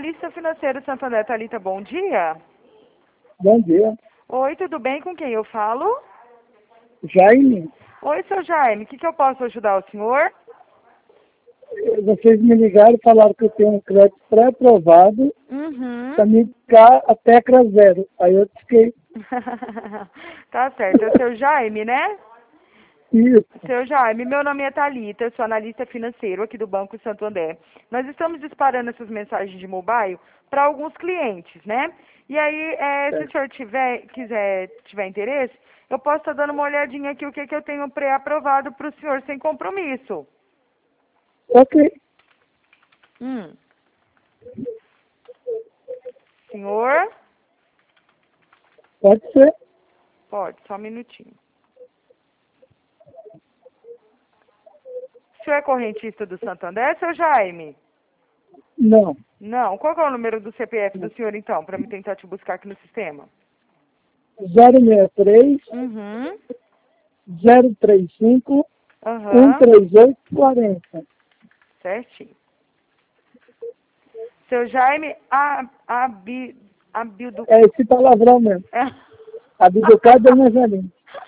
analista financeiro Santander. Thalita, bom dia. Bom dia. Oi, tudo bem? Com quem eu falo? Jaime, Oi, seu Jaime, o que eu posso ajudar o senhor? vocês me ligaram e falaram que eu tenho um crédito pré-aprovado Uhum. para me ficar a tecla zero. Aí eu fiquei, Tá certo, é o seu Jaime, né? isso, Seu Jaime, meu nome é Thalita, eu sou analista financeiro aqui do Banco Santander. Nós estamos disparando essas mensagens de mobile para alguns clientes, né? E aí, se o senhor tiver interesse, eu posso estar dando uma olhadinha aqui o que eu tenho pré-aprovado para o senhor sem compromisso. ok, Senhor? pode ser, Pode, só um minutinho. O senhor é correntista do Santander, seu Jaime? não, Não. Qual que é o número do CPF do senhor, então, para me tentar te buscar aqui no sistema? 063 Uhum. 035 Aham. 13840. Certinho. Seu Jaime Abildo... É esse palavrão mesmo, abdicado da Nazareno.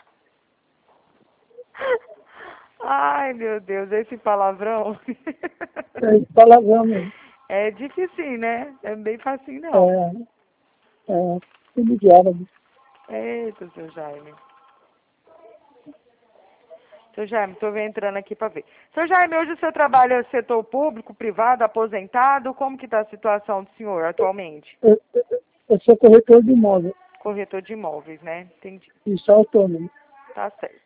Ai, meu Deus, esse palavrão. É esse palavrão mesmo. É difícil, né? É bem facinho, não. Tudo de árabe. Eita, seu Jaime. Seu Jaime, estou entrando aqui para ver. Seu Jaime, hoje o seu trabalho é setor público, privado, aposentado? Como que está a situação do senhor atualmente? Eu sou corretor de imóvel Corretor de imóveis, né? Entendi. e sou autônomo. Tá certo.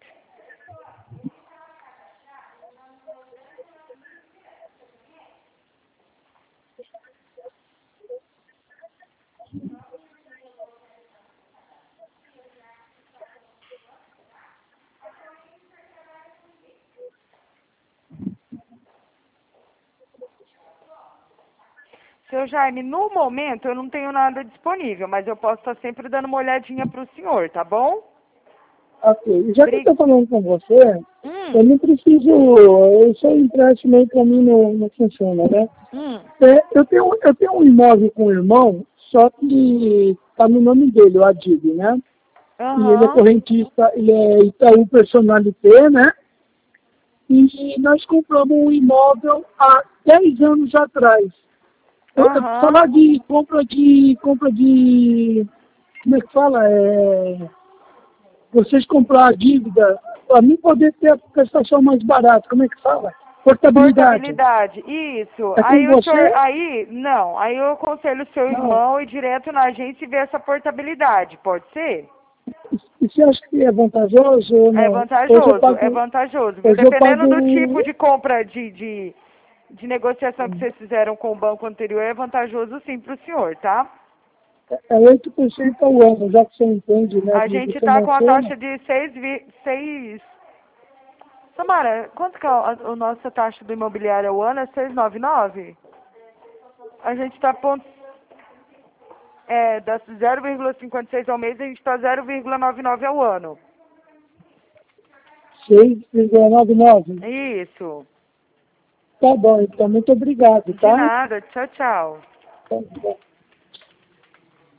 Seu Jaime, no momento eu não tenho nada disponível, mas eu posso estar sempre dando uma olhadinha para o senhor, tá bom? Ok, já que eu estou falando com você, eu Hum, não preciso, esse empréstimo aí para mim não funciona, né? hum, Eu tenho um imóvel com o irmão, só que está no nome dele, o Adib, né? E ele é aham, correntista, ele é Itaú Personalité, né? E nós compramos um imóvel há 10 anos atrás. aham. Falar de compra de, como é que fala? Vocês comprar a dívida, para mim poder ter a prestação mais barata, como é que fala? Portabilidade. Portabilidade, isso. É com Aí o senhor, você? não, aí eu aconselho o seu Não. irmão ir direto na agência e ver essa portabilidade, pode ser? E você acha que é vantajoso ou não? É vantajoso, viu? Hoje eu Dependendo do pago tipo de compra de negociação que vocês fizeram com o banco anterior, é vantajoso sim para o senhor, tá? 8% ao ano, já que você entende, né, A de gente tá com a financeiro. taxa de 6. Samara, quanto que é a nossa taxa do imobiliário ao ano? É 6,99? A gente tá ponto, dá 0,56 ao mês, a gente tá 0,99 ao ano. 6,99. Isso. Tá bom, então muito obrigado, De tá? nada. Tchau, tchau. Tá bom.